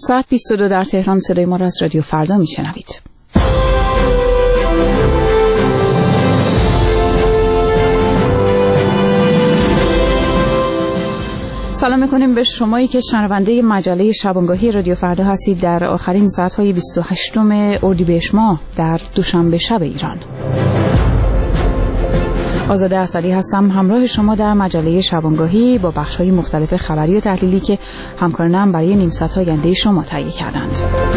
ساعت 22 در تهران. صدای ما را از رادیو فردا میشنوید. سلام میکنیم به شمایی که شنونده مجله شبانگاهی رادیو فردا هستید در آخرین ساعت‌های 28 اردیبهشت ماه در دوشنبه شب ایران. آزاده اسدی هستم، همراه شما در مجله شبانگاهی با بخش‌های مختلف خبری و تحلیلی که همکارانم برای نیم ساعت آینده شما تهیه کردند.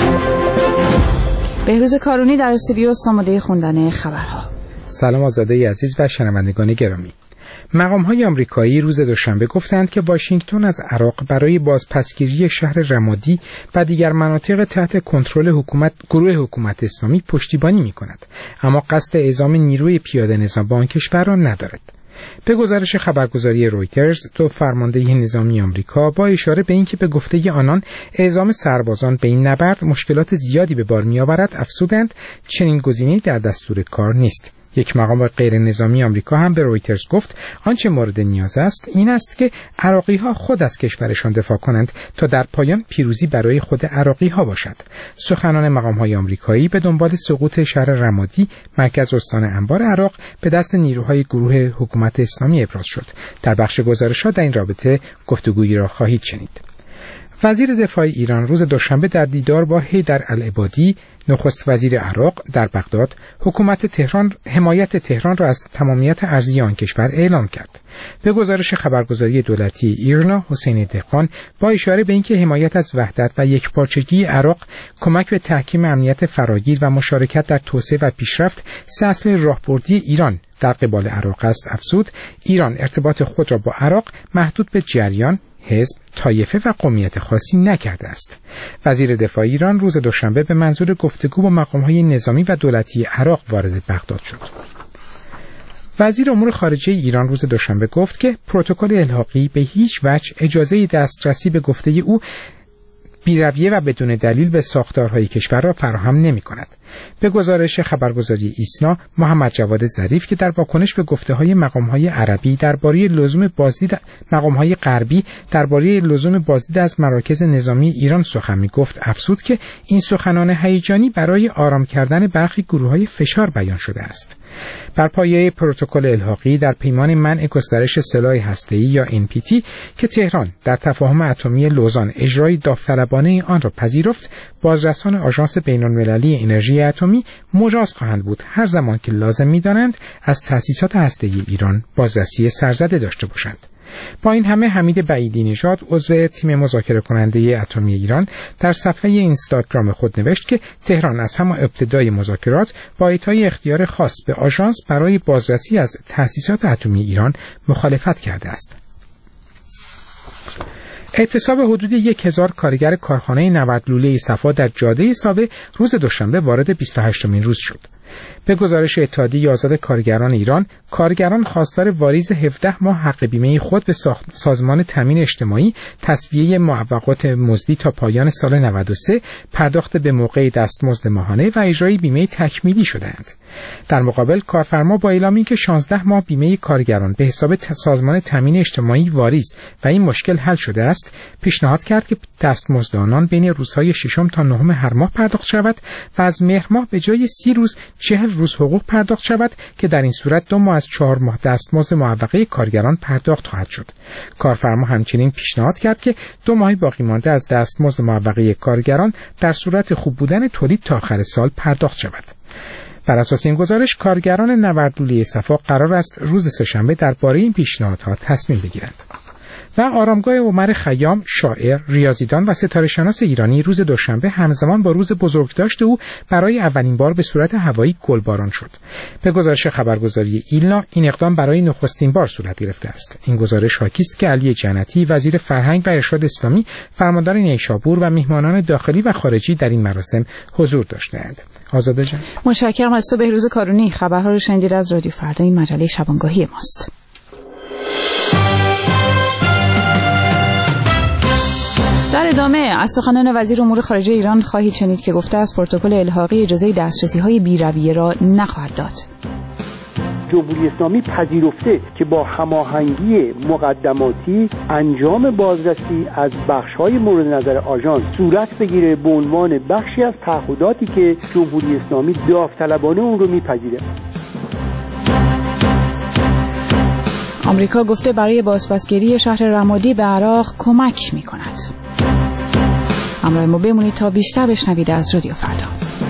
بهروز کارونی در استودیو آماده خوندن خبرها. سلام آزاده عزیز و شنوندگان گرامی. مقام‌های آمریکایی روز دوشنبه گفتند که واشنگتن از عراق برای بازپسگیری شهر رمادی و دیگر مناطق تحت کنترل گروه حکومت اسلامی پشتیبانی می‌کند، اما قصد اعزام نیروی پیاده نظام به آن کشور را ندارد. به گزارش خبرگزاری رویترز، دو فرمانده نظامی آمریکا با اشاره به اینکه به گفته آنان اعزام سربازان به این نبرد مشکلات زیادی به بار می‌آورد، افزودند چنین گزینه‌ای در دستور کار نیست. یک مقام غیر نظامی آمریکا هم به رویترز گفت آنچه مورد نیاز است این است که عراقی‌ها خود از کشورشان دفاع کنند تا در پایان پیروزی برای خود عراقی‌ها باشد. سخنان مقام‌های آمریکایی به دنبال سقوط شهر رمادی، مرکز استان انبار عراق، به دست نیروهای گروه حکومت اسلامی ابراز شد. در بخش گزارش‌ها در این رابطه گفتگویی را خواهید شنید. وزیر دفاع ایران روز دوشنبه در دیدار با حیدر العبادی، نخست وزیر عراق، در بغداد، حمایت تهران را از تمامیت ارضی آن کشور اعلام کرد. به گزارش خبرگزاری دولتی ایرنا، حسین دهقان با اشاره به اینکه حمایت از وحدت و یکپارچگی عراق، کمک به تحکیم امنیت فراگیر و مشارکت در توسعه و پیشرفت سه اصل راهبردی ایران در قبال عراق است، افزود ایران ارتباط خود را با عراق محدود به جریان، حزب، طایفه و قومیت خاصی نکرده است. وزیر دفاع ایران روز دوشنبه به منظور گفتگو با مقام‌های نظامی و دولتی عراق وارد بغداد شد. وزیر امور خارجه ایران روز دوشنبه گفت که پروتکل الحاقی به هیچ وجه اجازه دسترسی به گفته او بی‌رویه و بدون دلیل به ساختارهای کشور را فراهم نمی‌کند. به گزارش خبرگزاری ایسنا، محمد جواد ظریف که در واکنش به گفته‌های مقام‌های غربی درباره لزوم بازدید از مراکز نظامی ایران سخن می‌گفت، افزود که این سخنان هیجانی برای آرام کردن برخی گروه‌های فشار بیان شده است. بر پایه پروتکل الحاقی در پیمان منع گسترش سلاح هسته‌ای یا NPT که تهران در تفاهم اتمی لوزان اجرای داوطلبانه آن را پذیرفت، بازرسان آژانس بین‌المللی انرژی اتمی مجاز خواهند بود هر زمان که لازم می‌دانند از تأسیسات هسته‌ای ایران بازرسی سرزده داشته باشند. با این همه حمید بعیدی نژاد، عضو تیم مذاکره کننده اتمی ایران، در صفحه اینستاگرام خود نوشت که تهران از همان ابتدای مذاکرات با اعطای اختیار خاص به آژانس برای بازرسی از تأسیسات اتمی ایران مخالفت کرده است. اعتصاب حدود 1000 کارگر کارخانه نورد لوله صفا در جاده ساوه روز دوشنبه وارد 28مین روز شد. به گزارش اتحادیه آزاد کارگران ایران، کارگران خواستار واریز 17 ماه حق بیمه خود به سازمان تامین اجتماعی، تسویه معوقات مزدی تا پایان سال 93، پرداخت به موقع دستمزد ماهانه و اجرای بیمه تکمیلی شدند. در مقابل کارفرما با اعلام اینکه 16 ماه بیمه کارگران به حساب سازمان تامین اجتماعی واریز و این مشکل حل شده است، پیشنهاد کرد که دستمزد آنان بین روزهای 6 تا 9 هر ماه پرداخت شود و از مهر ماه به جای 30 روز 40 روز حقوق پرداخت شود که در این صورت 2 ماه از 4 ماه دستمزد معوقه کارگران پرداخت خواهد شد. کارفرما همچنین پیشنهاد کرد که 2 ماه باقی مانده از دستمزد معوقه کارگران در صورت خوب بودن تولید تا آخر سال پرداخت شود. بر اساس این گزارش، کارگران نورد لوله صفا قرار است روز سه‌شنبه درباره این پیشنهادها تصمیم بگیرند. و آرامگاه عمر خیام، شاعر، ریاضیدان و ستاره‌شناس ایرانی روز دوشنبه همزمان با روز بزرگداشت او برای اولین بار به صورت هوایی گلباران شد. به گزارش خبرگزاری ایلنا، این اقدام برای نخستین بار صورت گرفته است. این گزارش حاکی است که علی جنتی، وزیر فرهنگ و ارشاد اسلامی، فرماندار نیشابور و میهمانان داخلی و خارجی در این مراسم حضور داشتند. آزاده جان، متشکرم از تو بهروز کارونی. خبرها رو شنیدید از رادیو فردا، این مجله شبانگاهی ماست. در ادامه از سخنان وزیر امور خارجه ایران خواهید شنید که گفته است پروتکل الحاقی اجازه دسترسی‌های بی‌رویه را نخواهد داد. جمهوری اسلامی پذیرفته که با هماهنگی مقدماتی انجام بازرسی از بخش‌های مورد نظر آژانس صورت بگیره به عنوان بخشی از تعهداتی که جمهوری اسلامی داوطلبانه اون رو میپذیره. آمریکا گفته برای بازپسگیری شهر رمادی به عراق کمک می‌کند. همراه ما بمونید تا بیشتر بشنوید از رادیو فردا.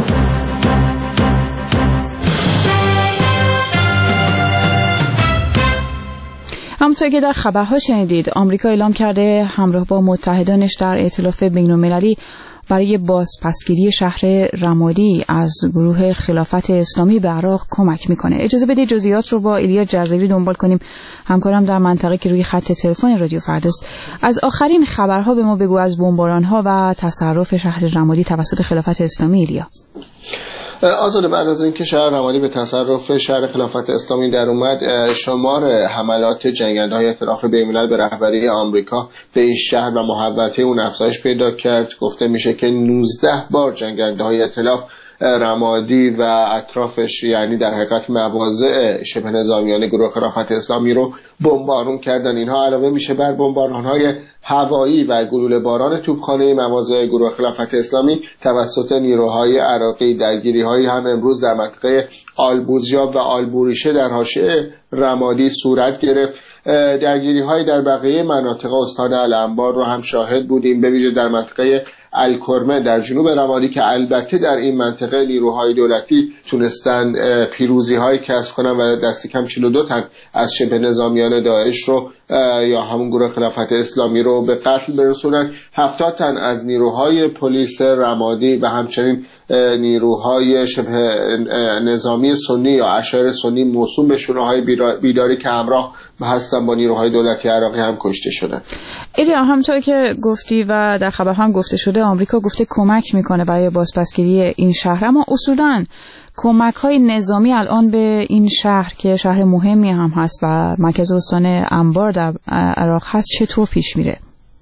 همونطور که در خبرها شنیدید، آمریکا اعلام کرده همراه با متحدانش در ائتلاف بین‌المللی برای بازپسگیری شهر رمادی از گروه خلافت اسلامی به عراق کمک میکنه. اجازه بدید جزئیات رو با ایلیا جزایری دنبال کنیم، همکارم در منطقه که روی خط تلفن رادیو فرداست. از آخرین خبرها به ما بگو از بمباران‌ها و تصرف شهر رمادی توسط خلافت اسلامی. ایلیا. آزاده، بعد از اینکه شهر رمادی به تصرف شهر خلافت اسلامی در اومد، شمار حملات جنگنده‌های ائتلاف بین‌الملل به رهبری آمریکا به این شهر و محوطه اون افزایش پیدا کرد. گفته میشه که 19 بار جنگنده‌های ائتلاف رمادی و اطرافش، یعنی در حقیقت مواضع شبه نظامیان گروه خلافت اسلامی رو بمبارون کردن. اینها علاوه میشه بر بمباران‌های هوایی و گلوله باران توپخانه مواضع گروه خلافت اسلامی توسط نیروهای عراقی. درگیری‌هایی هم امروز در منطقه آلبوزیا و آلبوریشه در حاشیه رمادی صورت گرفت. درگیری‌هایی در بقیه مناطق استان الانبار رو هم شاهد بودیم، به ویژه در منطقه الکرمه در جنوب رمادی که البته در این منطقه نیروهای دولتی تونستن پیروزی‌های کسب کنن و دست کم 42 تن از شبه نظامیان داعش رو یا همون گروه خلافت اسلامی رو به قتل برسونن. 70 تن از نیروهای پلیس رمادی و همچنین نیروهای شبه نظامی سنی یا اشایر سنی موسوم به شورای بیداری که همراه هستن با نیروهای دولتی عراقی هم کشته شدن. ایلیا، همونطور که گفتی و در خبر هم گفته شده، آمریکا گفته کمک میکنه برای بازپسگیری این شهر، اما اصولاً کمک‌های نظامی الان به این شهر که شهر مهمی هم هست و مرکز استان انبار در عراق هست چطور پیش میره؟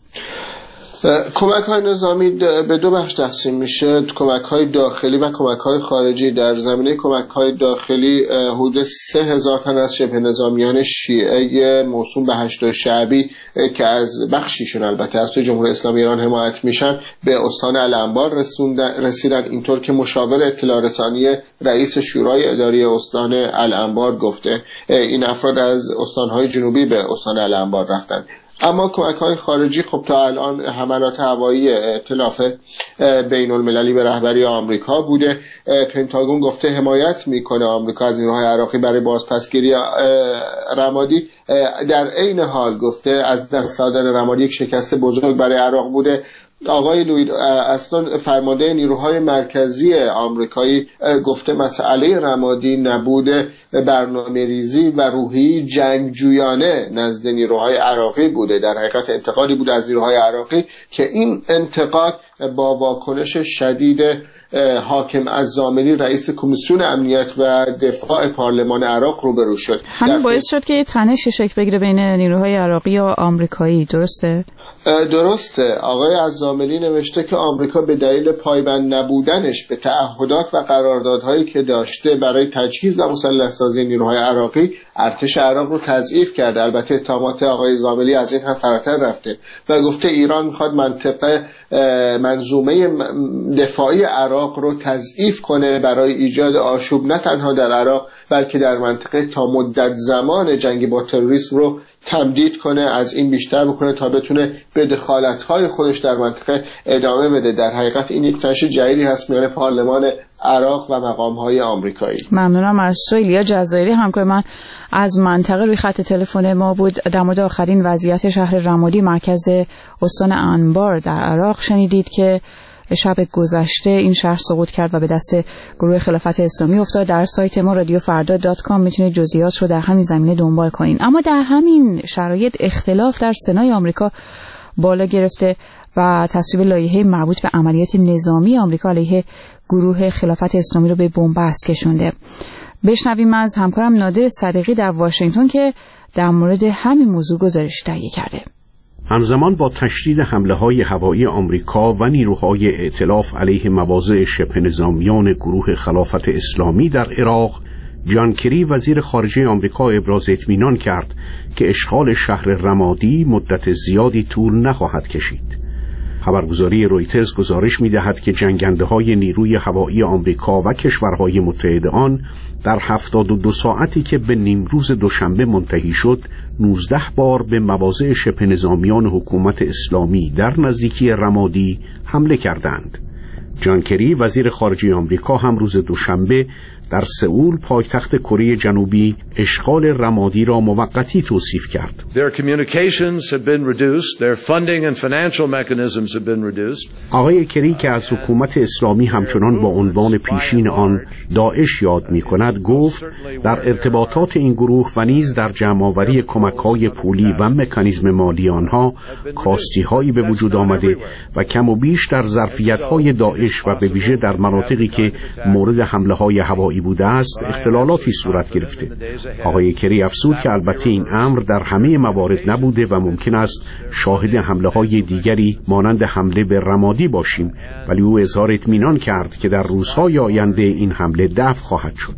کمک‌های نظامی به دو بخش تقسیم میشه، کمک‌های داخلی و کمک‌های خارجی. در زمینه کمک‌های داخلی حدود 3000 تن از شبه نظامیان شیعه موسوم به هشت شعبی که از بخشیشون البته از جمهوری اسلامی ایران حمایت میشن به استان الانبار رسیدن. اینطور که مشاور اطلاع رسانی رئیس شورای اداری استان الانبار گفته این افراد از استان‌های جنوبی به استان الانبار رفتن. اما کمک‌های خارجی خب تا الان حملات هوایی ائتلاف بین‌المللی به رهبری آمریکا بوده. پنتاگون گفته حمایت میکنه آمریکا از نیروهای عراقی برای بازپسگیری رمادی. در عین حال گفته از دست دادن رمادی یک شکست بزرگ برای عراق بوده. آقای لوید اصلا فرمانده نیروهای مرکزی آمریکایی گفته مسئله رمادی نبود برنامه ریزی و روحی جنگجویانه نزد نیروهای عراقی بوده. در حقیقت انتقادی بود از نیروهای عراقی که این انتقاد با واکنش شدید حاکم الزاملی رئیس کمیسیون امنیت و دفاع پارلمان عراق روبرو شد. همین باعث شد که تنش شکل بگیره بین نیروهای عراقی و آمریکایی، درسته؟ درسته. آقای الزاملی نوشته که آمریکا به دلیل پایبند نبودنش به تعهدات و قراردادهایی که داشته برای تجهیز و مسلح‌سازی نیروهای عراقی ارتش عراق رو تضعیف کرده. البته اتهامات آقای الزاملی از این هم فراتر رفته و گفته ایران میخواد منظومه دفاعی عراق رو تضعیف کنه برای ایجاد آشوب نه تنها در عراق بلکه در منطقه تا مدت زمان جنگ با تروریسم رو تمدید کنه، از این بیشتر بکنه تا بتونه به دخالت‌های خودش در منطقه ادامه بده. در حقیقت این یک تنش جدیدی هست میان پارلمان عراق و مقام‌های آمریکایی. ممنونم از تو ایلیا جزایری، همکار من از منطقه روی خط تلفن ما بود. در مورد آخرین وضعیت شهر رمادی مرکز استان انبار در عراق شنیدید که شب گذشته این شهر سقوط کرد و به دست گروه خلافت اسلامی افتاد. در سایت ما radiofarda.com میتونید جزئیات رو در همین زمینه دنبال کنین. اما در همین شرایط اختلاف در سنای آمریکا بالا گرفته و تصویب لایحه مربوط به عملیات نظامی آمریکا علیه گروه خلافت اسلامی رو به بنبست کشونده. بشنویم از همکارم نادر صدیقی در واشنگتن که در مورد همین موضوع گزارش تهیه کرده. همزمان با تشدید حمله‌های هوایی آمریکا و نیروهای ائتلاف علیه مواضع شبه نظامیان گروه خلافت اسلامی در عراق، جان کری وزیر خارجه آمریکا ابراز اطمینان کرد که اشغال شهر رمادی مدت زیادی طول نخواهد کشید. خبرگزاری رویترز گزارش می‌دهد که جنگنده‌های نیروی هوایی آمریکا و کشورهای متحد آن در 72 ساعتی که به نیمروز دوشنبه منتهی شد 19 بار به مواضع شبه نظامیان حکومت اسلامی در نزدیکی رمادی حمله کردند. جان کری وزیر خارجه آمریکا هم روز دوشنبه در سئول پایتخت کره جنوبی اشغال رمادی را موقتی توصیف کرد. آقای کری که از حکومت اسلامی همچنان با عنوان پیشین آن داعش یاد می‌کند گفت در ارتباطات این گروه و نیز در جمع‌آوری کمک‌های پولی و مکانیزم مالی آنها کاستی‌هایی به وجود آمده و کم و بیش در ظرفیت‌های داعش و به ویژه در مناطقی که مورد حمله‌های هوایی بوده است اختلالاتی صورت گرفته. آقای کری افزود که البته این امر در همه موارد نبوده و ممکن است شاهد حمله‌های دیگری مانند حمله به رمادی باشیم، ولی او اظهار اطمینان کرد که در روزهای آینده این حمله دفع خواهد شد.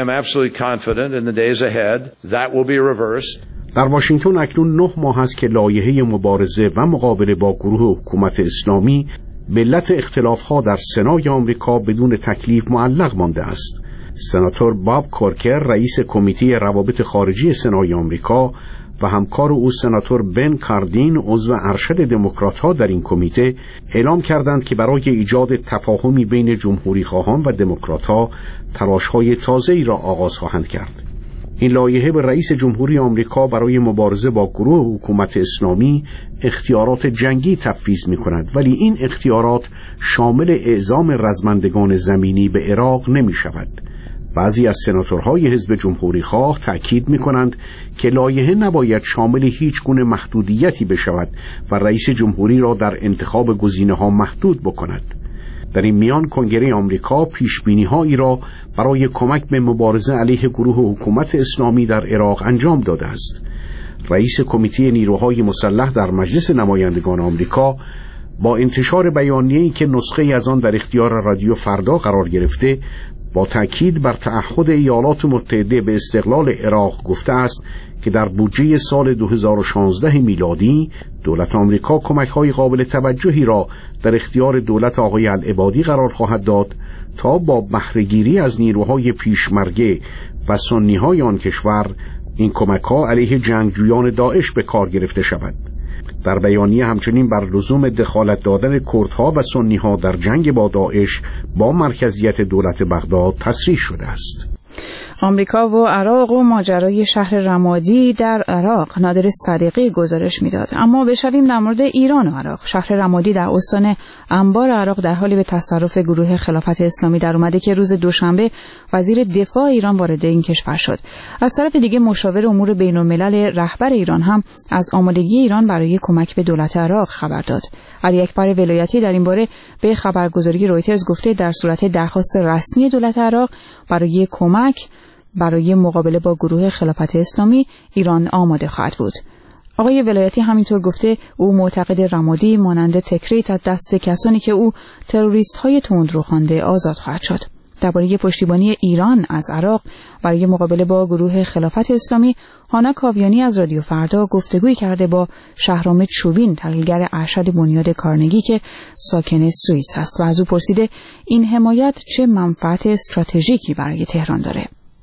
در واشنگتن اکنون 9 ماه است که لایحه مبارزه و مقابله با گروه حکومت اسلامی به علت اختلاف‌ها در سنای آمریکا بدون تکلیف معلق مانده است. سناتور باب کورکر رئیس کمیته روابط خارجی سنای آمریکا و همکار او سناتور بن کاردین عضو ارشد دموکرات‌ها در این کمیته اعلام کردند که برای ایجاد تفاهمی بین جمهوری‌خواهان و دموکرات‌ها تلاش‌های تازه‌ای را آغاز خواهند کرد. این لایحه به رئیس جمهوری آمریکا برای مبارزه با گروه حکومت اسلامی اختیارات جنگی تفویض می‌کند، ولی این اختیارات شامل اعزام رزمندگان زمینی به عراق نمی‌شود. بعضی از سناتورهای حزب جمهوری‌خواه تأکید می‌کنند که لایحه نباید شامل هیچ گونه محدودیتی بشود و رئیس جمهوری را در انتخاب گزینه‌ها محدود بکند. در این میان کنگره آمریکا پیشبینی‌هایی را برای کمک به مبارزه علیه گروه حکومت اسلامی در عراق انجام داده است. رئیس کمیته نیروهای مسلح در مجلس نمایندگان آمریکا با انتشار بیانیه‌ای که نسخه از آن در اختیار رادیو فردا قرار گرفته با تأکید بر تعهد ایالات متحده به استقلال عراق گفته است که در بودجه سال 2016 میلادی دولت آمریکا کمک‌های قابل توجهی را در اختیار دولت آقای العبادی قرار خواهد داد تا با بهره‌گیری از نیروهای پیشمرگه و سنی‌های آن کشور این کمک‌ها علیه جنگجویان داعش به کار گرفته شود. در بیانیه همچنین بر لزوم دخالت دادن کردها و سنی‌ها در جنگ با داعش با مرکزیت دولت بغداد تصریح شده است. آمریکا و عراق و ماجرای شهر رمادی در عراق. نادر صدیقی گزارش میداد. اما بشویم در مورد ایران و عراق. شهر رمادی در استان انبار عراق در حالی به تصرف گروه خلافت اسلامی در اومده که روز دوشنبه وزیر دفاع ایران وارد این کشور شد. از طرف دیگه مشاور امور بین‌الملل رهبر ایران هم از آمادگی ایران برای کمک به دولت عراق خبر داد. علی اکبر ولایتی در این باره به خبرگزاری رویترز گفته در صورت درخواست رسمی دولت عراق برای کمک برای مقابله با گروه خلافت اسلامی ایران آماده خواهد بود. آقای ولایتی همینطور گفته او معتقد رمادی مانند تکریت از دست کسانی که او تروریست‌های تندرو خوانده آزاد خواهد شد. درباره پشتیبانی ایران از عراق برای مقابله با گروه خلافت اسلامی هانا کاویانی از رادیو فردا گفتگوی کرده با شهرام چوبین تحلیلگر ارشد بنیاد کارنگی که ساکن سوئیس است و از او پرسیده این حمایت چه منفعت استراتژیکی برای تهران داره.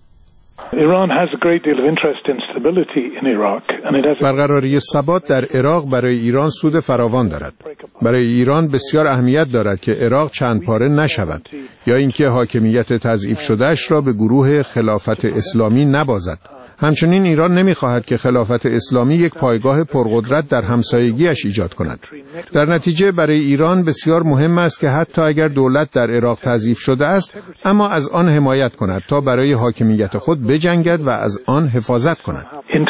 برقراری ثبات در عراق برای ایران سود فراوان دارد. برای ایران بسیار اهمیت دارد که عراق چند پاره نشود یا اینکه حاکمیت تضعیف شدهش را به گروه خلافت اسلامی نبازد. همچنین ایران نمی‌خواهد که خلافت اسلامی یک پایگاه پرقدرت در همسایگیش ایجاد کند. در نتیجه برای ایران بسیار مهم است که حتی اگر دولت در عراق تضعیف شده است اما از آن حمایت کند تا برای حاکمیت خود بجنگد و از آن حفاظت کند.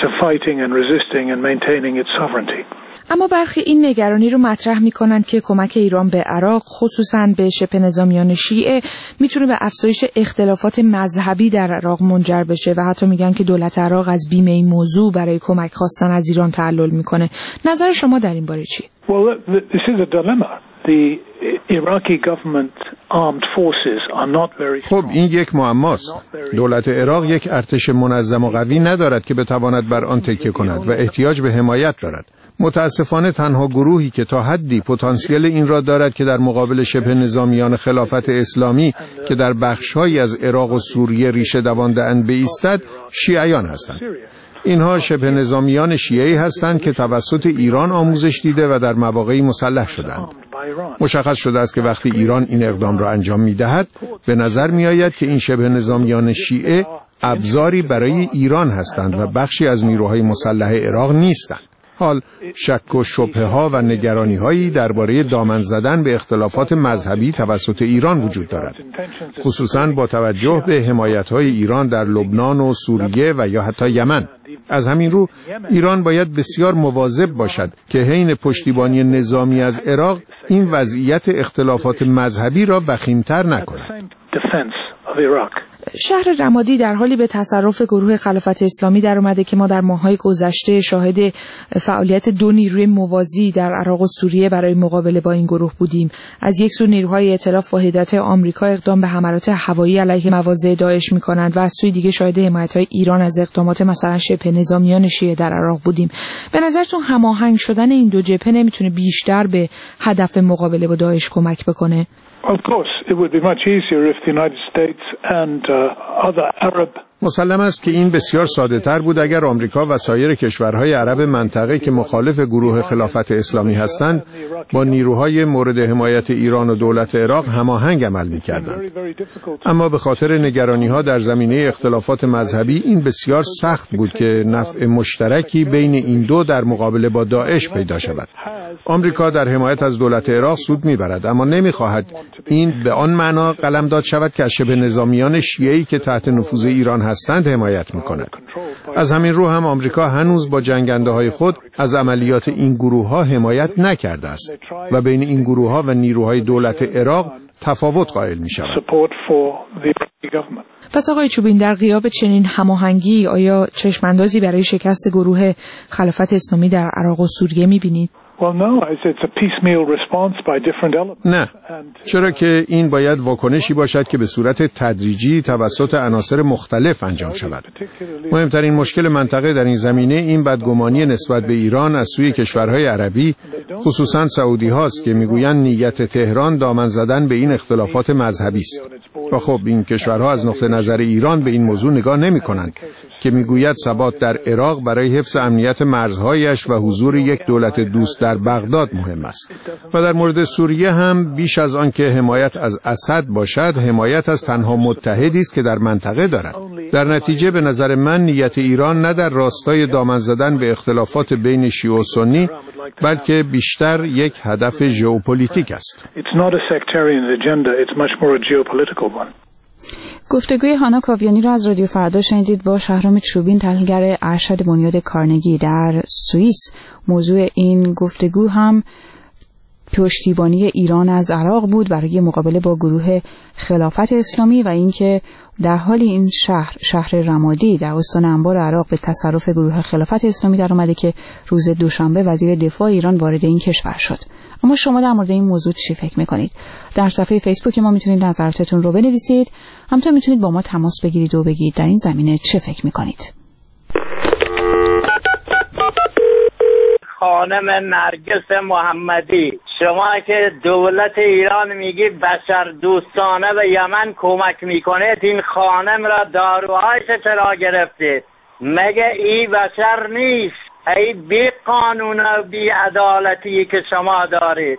اما برخی این نگرانی رو مطرح می‌کنند که کمک ایران به عراق خصوصاً به شبه نظامیان شیعه میتونه به افزایش اختلافات مذهبی در عراق منجر بشه و حتی میگن که دولت عراق از بیم این موضوع برای کمک خواستن از ایران تعلل میکنه. نظر شما در این باره چی؟ Well, this is a dilemma. The Iraqi government خب این یک معماست. دولت عراق یک ارتش منظم و قوی ندارد که بتواند بر آن تکیه کند و احتیاج به حمایت دارد. متاسفانه تنها گروهی که تا حدی پتانسیل این را دارد که در مقابل شبه نظامیان خلافت اسلامی که در بخش‌هایی از عراق و سوریه ریشه دوانده‌اند بایستد، شیعیان هستند. اینها شبه نظامیان شیعی هستند که توسط ایران آموزش دیده و در مواقعی مسلح شدند. مشخص شده است که وقتی ایران این اقدام را انجام می‌دهد، به نظر می‌آید که این شبه نظامیان شیعه ابزاری برای ایران هستند و بخشی از نیروهای مسلح عراق نیستند. حال شک و شبهه‌ها و نگرانی‌هایی درباره دامن زدن به اختلافات مذهبی توسط ایران وجود دارد، خصوصاً با توجه به حمایت‌های ایران در لبنان و سوریه و یا حتی یمن. از همین رو ایران باید بسیار مواظب باشد که حین پشتیبانی نظامی از عراق این وضعیت اختلافات مذهبی را وخیم‌تر نکند. شهر رمادی در حالی به تصرف گروه خلافت اسلامی در اومده که ما در ماه‌های گذشته شاهد فعالیت دو نیروی موازی در عراق و سوریه برای مقابله با این گروه بودیم. از یک سو نیروهای ائتلاف و وحدت آمریکا اقدام به حملات هوایی علیه مواضع داعش می‌کنند و از سوی دیگه شاهد حمایت‌های ایران از اقدامات مثلا شبه نظامیان شیعه در عراق بودیم. به نظرتون هماهنگ شدن این دو جبهه نمیتونه بیشتر به هدف مقابله با داعش کمک بکنه؟ Of course, it would be much easier if the United States and other Arab مسلم است که این بسیار ساده تر بود اگر آمریکا و سایر کشورهای عرب منطقه که مخالف گروه خلافت اسلامی هستند با نیروهای مورد حمایت ایران و دولت عراق هماهنگ عمل می‌کردند. اما به خاطر نگرانی‌ها در زمینه اختلافات مذهبی این بسیار سخت بود که نفع مشترکی بین این دو در مقابله با داعش پیدا شود. آمریکا در حمایت از دولت عراق سود می‌برد، اما نمی‌خواهد این به آن معنا قلمداد شود که از شبه نظامیان شیعه‌ای که تحت نفوذ ایران هستند حمایت می‌کند. از همین رو هم آمریکا هنوز با جنگنده‌های خود از عملیات این گروه‌ها حمایت نکرده است و بین این گروه‌ها و نیروهای دولت عراق تفاوت قائل می‌شود. پس آقای چوبین، در غیاب چنین هماهنگی آیا چشم‌اندازی برای شکست گروه خلافت اسلامی در عراق و سوریه می‌بینید؟ نه، چرا که این باید واکنشی باشد که به صورت تدریجی توسط عناصر مختلف انجام شود. مهمترین مشکل منطقه در این زمینه این بدگمانی نسبت به ایران از سوی کشورهای عربی، خصوصا سعودی هاست که میگویند نیت تهران دامن زدن به این اختلافات مذهبی است. و خب این کشورها از نقطه نظر ایران به این موضوع نگاه نمی کنند که میگوید ثبات در عراق برای حفظ امنیت مرزهایش و حضور یک دولت دوست در بغداد مهم است. و در مورد سوریه هم بیش از آن که حمایت از اسد باشد، حمایت از تنها متحدی است که در منطقه دارد. در نتیجه به نظر من نیت ایران نه در راستای دامن زدن به اختلافات بین شیعه و سنی، بلکه بیشتر یک هدف ژئوپلیتیک است. گفتگوی هانا کاویانی را از رادیو فردا شنیدید با شهرام چوبین، تحلیلگر ارشد بنیاد کارنگی در سوئیس. موضوع این گفتگو هم پشتیبانی ایران از عراق بود برای مقابله با گروه خلافت اسلامی و اینکه در حال این شهر رمادی در استان انبار عراق به تصرف گروه خلافت اسلامی در اومده که روز دوشنبه وزیر دفاع ایران وارد این کشور شد. اما شما در مورد این موضوع چی فکر میکنید؟ در صفحه فیسبوک ما میتونید نظراتتون رو بنویسید، همینطور میتونید با ما تماس بگیرید و بگید در این زمینه چه فکر میکنید. خانم نرگس محمدی، شما که دولت ایران میگی بشر دوستانه به یمن کمک میکنه، این خانم را داروهایش چرا گرفتید؟ مگه ای بشر نیست؟ ای بی قانون و بی عدالتی که شما دارید.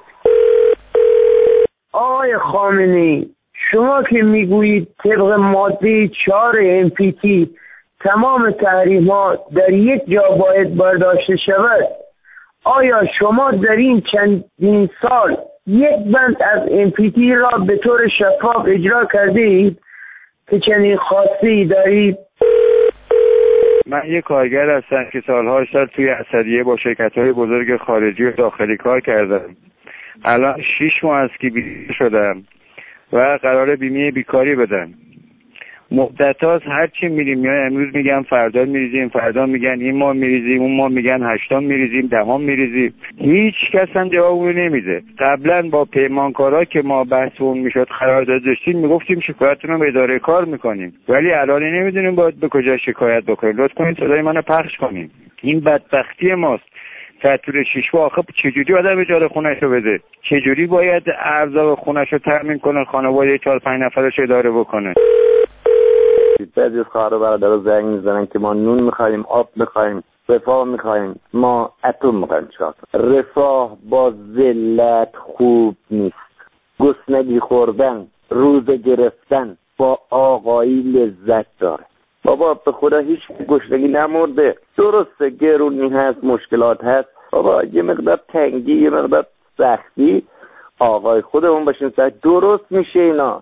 آقای خامنه‌ای، شما که میگویید طبق ماده 4 NPT تمام تحریم‌ها در یک جا باید برداشته شود، آیا شما در این چندین سال یک بند از NPT را به طور شفاف اجرا کرده اید که چنین خاصی دارید؟ من یک کارگر هستم که سالها توی اسدیه با شرکت‌های بزرگ خارجی و داخلی کار کردم. الان 6 ماه است که بیکار شدم و قرار بیمه بیکاری بدم. مدت‌هاست هر چی میریم، یا امروز میگن فردا میریزیم، فردا میگن این ماه میریزیم، اون ماه میگن 8 میریزیم، 10 میریزیم. هیچ کس هم جوابو نمیده. قبلا با پیمانکارا که ما بحثمون میشد قرارداد داشتیم میگفتیم شکایتتون رو به اداره کار میکنیم، ولی الان نمیدونیم باید به کجا شکایت بکنیم. لطف کنید صدای منو پخش کنیم. این بدبختی ماست. فاتوره 6 ماه آخه چجوری آدم اجاره خونه‌ش رو بده؟ چجوری باید ارزاق خونه‌ش رو تامین کنه، خانواده 4-5 نفرش اداره بکنه؟ بعضی از خواهر و برادرها زنگ میزنن که ما نون میخوایم، آب میخوایم، رفاه میخوایم، ما اتم میخوایم. چیکار کنیم؟ رفاه با ذلت خوب نیست. گسنگی خوردن، روزه گرفتن با آقایی لذت داره. بابا به خدا هیچ گشنگی نمرده. درسته گرونی هست، مشکلات هست، بابا یه مقدار تنگی، یه مقدار سختی، آقای خودمون باشیم درست میشه اینا.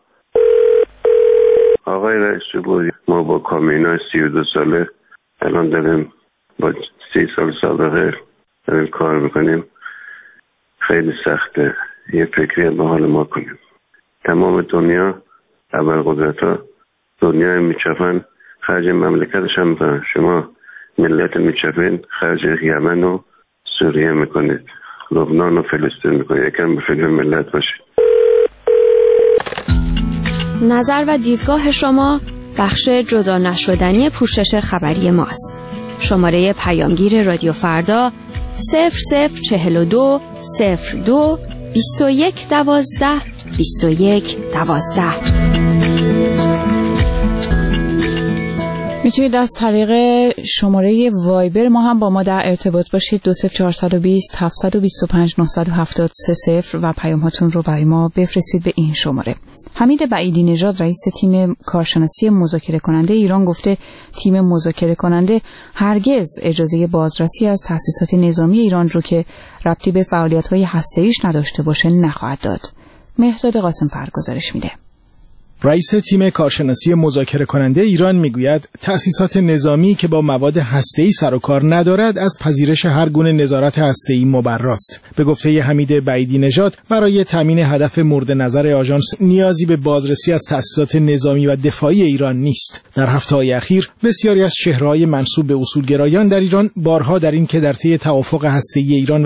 آقای رئیس جمهوری، ما با کامینا 32 ساله الان داریم با 30 سال سابقه داریم کار میکنیم. خیلی سخته یه فکری به حال ما کنیم. تمام دنیا ابرقدرت‌ها دنیا میچفن، خرج مملکتش هم میکنن. شما ملت میچفین خرج یمن و سوریه میکنید، لبنان و فلسطین میکنید. یکم به فکر ملت باشید. نظر و دیدگاه شما بخش جدا نشدنی پوشش خبری ماست. شماره پیامگیر رادیو فردا 0042 02 21 12 21 12. میتونید از طریق شماره وایبر ما هم با ما در ارتباط باشید. 20420 725 973 و پیام‌هاتون رو برای ما بفرستید به این شماره. حمید بعیدی نژاد رئیس تیم کارشناسی مذاکره کننده ایران گفته تیم مذاکره کننده هرگز اجازه بازرسی از تأسیسات نظامی ایران رو که ربطی به فعالیت‌های هسته‌ایش نداشته باشه نخواهد داد. مهرداد قاسم‌فر گزارش میده. رئیس تیم کارشناسی مذاکره کننده ایران میگوید تأسیسات نظامی که با مواد هسته‌ای سر و کار ندارد از پذیرش هر گونه نظارت هسته‌ای مبراست. به گفته حمید بعیدی نژاد برای تامین هدف مورد نظر آژانس نیازی به بازرسی از تأسیسات نظامی و دفاعی ایران نیست. در هفته‌های اخیر بسیاری از چهره‌های منسوب به اصولگرایان در ایران بارها در این که در طی توافق هسته‌ای ایران و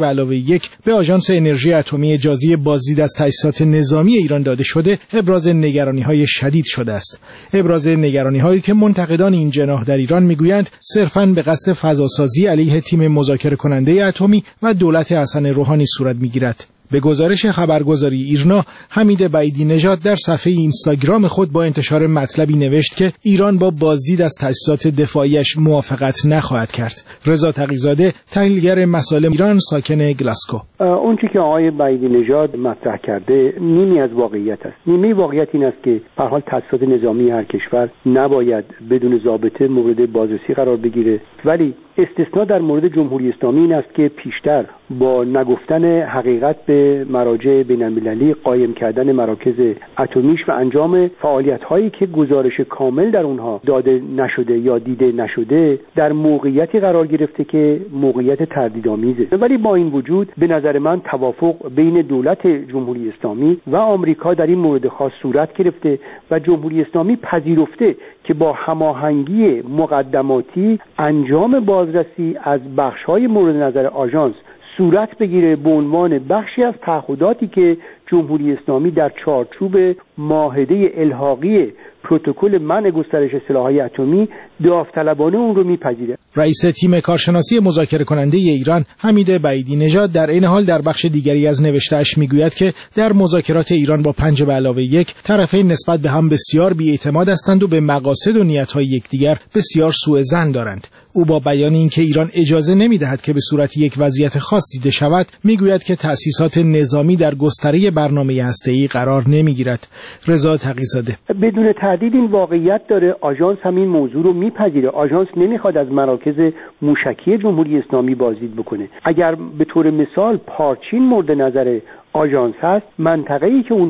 5+1 به آژانس انرژی اتمی اجازه بازدید از تأسیسات نظامی ایران داده شده ابراز نگرانی‌های شدید شده است. ابراز نگرانی‌هایی که منتقدان این جناح در ایران میگویند صرفاً به قصد فضاسازی علیه تیم مذاکره کننده اتمی و دولت حسن روحانی صورت میگیرد. به گزارش خبرگزاری ایرنا، حمید بعیدی نژاد در صفحه اینستاگرام خود با انتشار مطلبی نوشت که ایران با بازدید از تأسیسات دفاعیش موافقت نخواهد کرد. رضا تقی‌زاده، تحلیلگر مسائل ایران، ساکن گلاسکو: اون چیزی که آقای بعیدی نژاد مطرح کرده نیمی از واقعیت است. نیمی واقعیت این است که به هر حال تأسیسات نظامی هر کشور نباید بدون ضابطه مورد بازرسی قرار بگیره، ولی استثناء در مورد جمهوری اسلامی این است که پیشتر با نگفتن حقیقت به مراجع بین‌المللی، قایم کردن مراکز اتمیش و انجام فعالیت‌هایی که گزارش کامل در اونها داده نشده یا دیده نشده در موقعیتی قرار گرفته که موقعیت تردیدآمیزه. ولی با این وجود به نظر من توافق بین دولت جمهوری اسلامی و آمریکا در این مورد خاص صورت گرفته و جمهوری اسلامی پذیرفته که با هماهنگی مقدماتی انجام بازرسی از بخش‌های مورد نظر آژانس صورت بگیره به عنوان بخشی از تعهداتی که جمهوری اسلامی در چارچوب معاهده الحاقی پروتکل منع گسترش سلاح‌های اتمی داوطلبانه اون رو میپذیره. رئیس تیم کارشناسی مذاکره کننده ایران حمید بعیدی نژاد در این حال در بخش دیگری از نوشته‌اش میگوید که در مذاکرات ایران با 5+1 طرفین نسبت به هم بسیار بی‌اعتماد هستند و به مقاصد و نیت‌های یکدیگر بسیار سوءظن دارند. او با بیان اینکه ایران اجازه نمی‌دهد که به صورت یک وضعیت خاص دیده شود میگوید که تأسیسات نظامی در گستره برنامه هسته‌ای قرار نمی‌گیرد. رضا تقی‌زاده: بدون تردید این واقعیت داره. آژانس هم این موضوع رو میپذیره. آژانس نمیخواد از مراکز موشکی جمهوری اسلامی بازدید بکنه. اگر به طور مثال پارچین مورد نظر آژانس هست، منطقه‌ای که اونها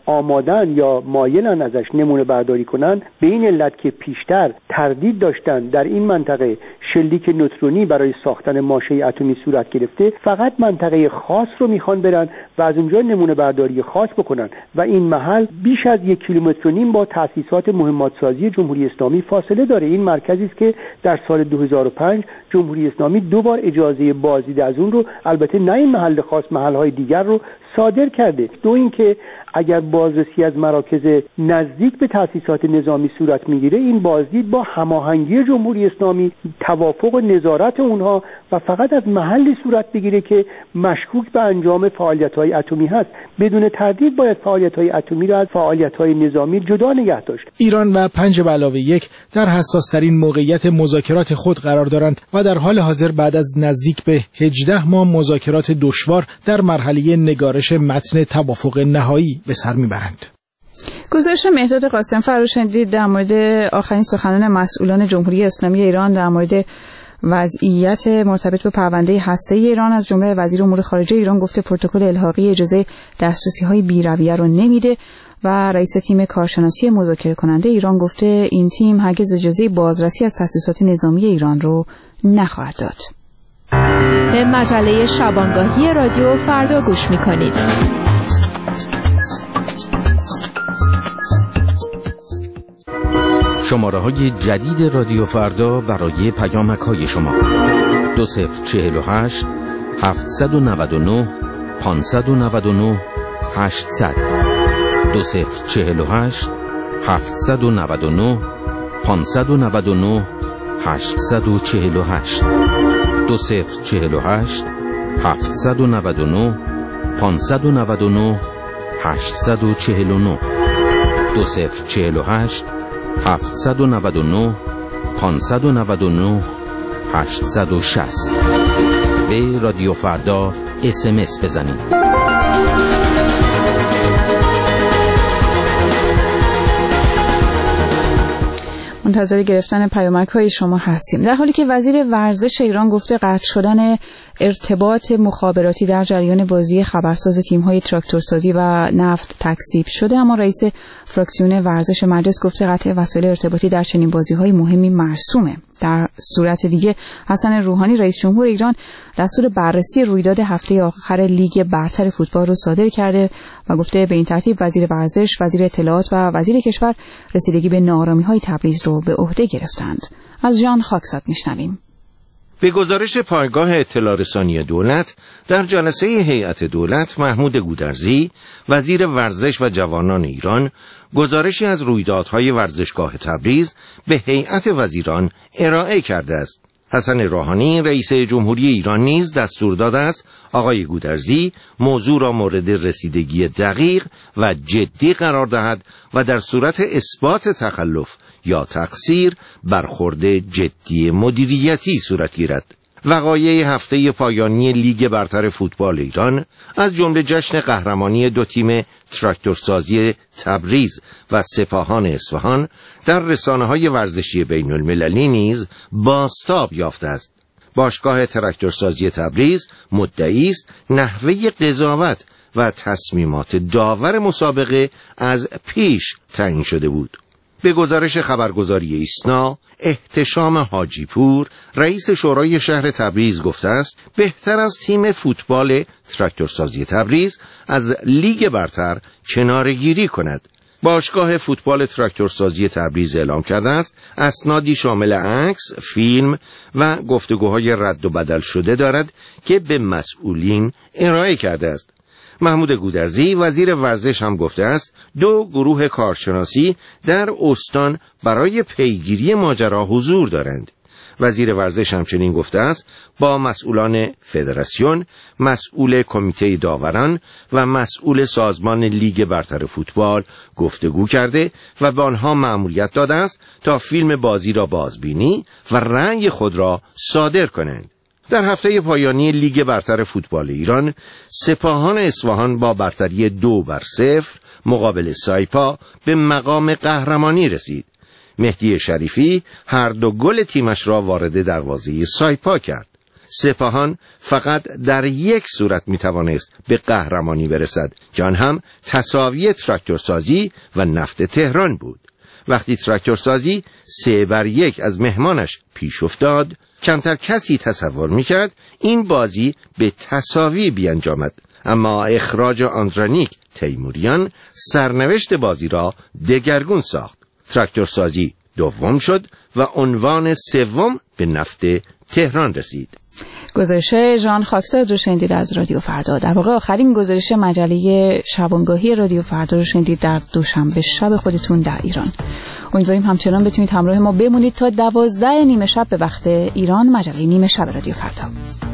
آمادن یا مایلن ازش نمونه برداری کنن، به این علت که پیشتر تردید داشتن در این منطقه شلیک نوترونی برای ساختن ماشه اتمی صورت گرفته، فقط منطقه خاص رو میخوان برن و از اونجا نمونه برداری خاص بکنن و این محل بیش از 1.5 کیلومتر با تأسیسات مهمات سازی جمهوری اسلامی فاصله داره. این مرکزی است که در سال 2005 جمهوری اسلامی 2 بار اجازه بازدید از اون رو، البته نه این محل خاص، محل‌های دیگر رو صادر کرده. دو اینکه اگر بازرسی از مراکز نزدیک به تأسیسات نظامی صورت میگیره، این بازدید با هماهنگی جمهوری اسلامی، توافق و نظارت اونها و فقط از محلی صورت بگیره که مشکوک به انجام فعالیت‌های اتمی هست. بدون تردید باید فعالیت‌های اتمی را از فعالیت‌های نظامی جدا نگه داشت. ایران و 5+1 در حساس‌ترین موقعیت مذاکرات خود قرار دارند و در حال حاضر بعد از نزدیک به 18 ماه مذاکرات دشوار در مرحله نگارش متن توافق نهایی به سر میبرند. گزارش مهداد قاسم فراشندی در مورد آخرین سخنان مسئولان جمهوری اسلامی ایران در مورد وضعیت مرتبط به پرونده هسته‌ای ایران، از جمله وزیر امور خارجه ایران گفته پروتکل الحاقی اجازه دسترسی‌های بی‌رویه رو نمیده و رئیس تیم کارشناسی مذاکره کننده ایران گفته این تیم هرگز اجازه بازرسی از تأسیسات نظامی ایران رو نخواهد داد. به مجله شبانگاهی رادیو فردا گوش می‌کنید. شماره‌های جدید رادیو فردا برای پیامک‌های شما 2048 799 599 800 2048 799 599 848 2048 799 599 849 2048 799 599 860. به رادیو فردا SMS بزنید. منتظر گرفتن پیامک‌های شما هستیم. در حالی که وزیر ورزش ایران گفته قطع شدن ارتباط مخابراتی در جریان بازی خبرساز تیم‌های تراکتورسازی و نفت تکذیب شده، اما رئیس فراکسیون ورزش مجلس گفته قطع وسایل ارتباطی در چنین بازی‌های مهمی مرسومه. در صورت دیگه حسن روحانی رئیس جمهور ایران دستور بررسی رویداد هفته آخر لیگ برتر فوتبال رو صادر کرده و گفته به این ترتیب وزیر ورزش، وزیر اطلاعات و وزیر کشور رسیدگی به ناآرامی‌های تبریز رو به عهده گرفتند. از ژان خاکساد میشنویم. به گزارش پایگاه اطلاع رسانی دولت، در جلسه هیئت دولت محمود گودرزی وزیر ورزش و جوانان ایران گزارشی از رویدادهای ورزشگاه تبریز به هیئت وزیران ارائه کرده است. حسن روحانی رئیس جمهوری ایران نیز دستور داده است آقای گودرزی موضوع را مورد رسیدگی دقیق و جدی قرار دهد و در صورت اثبات تخلف یا تقصیر برخورد جدی مدیریتی صورت گیرد. وقایع هفته پایانی لیگ برتر فوتبال ایران از جمله جشن قهرمانی 2 تیم تراکتورسازی تبریز و سپاهان اصفهان در رسانه‌های ورزشی بین‌المللی نیز بازتاب یافته است. باشگاه تراکتورسازی تبریز مدعی است نحوه قضاوت و تصمیمات داور مسابقه از پیش تعیین شده بود. به گزارش خبرگزاری ایسنا، احتشام حاجی پور رئیس شورای شهر تبریز گفته است بهتر از تیم فوتبال تراکتورسازی تبریز از لیگ برتر کناره‌گیری کند. باشگاه فوتبال تراکتورسازی تبریز اعلام کرده است اسنادی شامل عکس، فیلم و گفتگوهای رد و بدل شده دارد که به مسئولین ارائه کرده است. محمود گودرزی وزیر ورزش هم گفته است 2 گروه کارشناسی در استان برای پیگیری ماجرا حضور دارند. وزیر ورزش همچنین گفته است با مسئولان فدراسیون، مسئول کمیته داوران و مسئول سازمان لیگ برتر فوتبال گفتگو کرده و به آنها مأموریت داده است تا فیلم بازی را بازبینی و رأی خود را صادر کنند. در هفته پایانی لیگ برتر فوتبال ایران، سپاهان اصفهان با برتری 2-0 مقابل سایپا به مقام قهرمانی رسید. مهدی شریفی هر 2 گل تیمش را وارد دروازه سایپا کرد. سپاهان فقط در یک صورت میتوانست به قهرمانی برسد که آن هم تساوی تراکتورسازی و نفت تهران بود. وقتی تراکتورسازی 3-1 از مهمانش پیش افتاد، کمتر کسی تصور میکرد این بازی به تساوی بیانجامد. اما اخراج آندرانیک تیموریان سرنوشت بازی را دگرگون ساخت. تراکتورسازی دوم شد و عنوان سوم به نفت تهران رسید. گزارش ژان خاکزاد رو شنیدید از رادیو فردا. در واقع آخرین گزارش مجله شبانگاهی رادیو فردا رو شنیدید در دوشنبه شب خودتون در ایران. امیدواریم همچنان بتونید همراه ما بمونید تا 12 نیمه شب به وقت ایران. مجله نیمه شب رادیو فردا.